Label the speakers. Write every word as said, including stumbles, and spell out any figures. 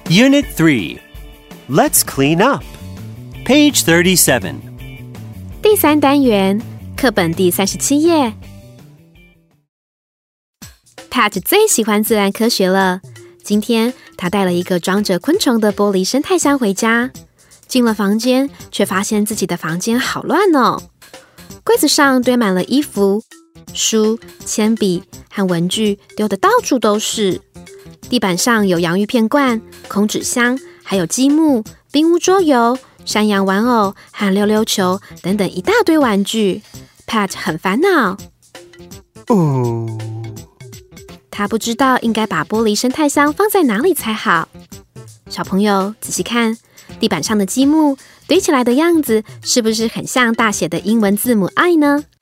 Speaker 1: Unit three. Let's clean up. Page thirty-seven.
Speaker 2: 第三单元，课本第三十七页。Pat 最喜欢自然科学了。今天他带了一个装着昆虫的玻璃生态箱回家。进了房间，却发现自己的房间好乱哦。柜子上堆满了衣服、书、铅笔和文具，丢得到处都是。地板上有洋芋片罐、空纸箱，还有积木、冰屋桌游、山羊玩偶和溜溜球等等一大堆玩具。Pat 很烦恼。
Speaker 1: 哦，
Speaker 2: 他不知道应该把玻璃生态箱放在哪里才好。小朋友仔细看，地板上的积木堆起来的样子，是不是很像大写的英文字母 I 呢？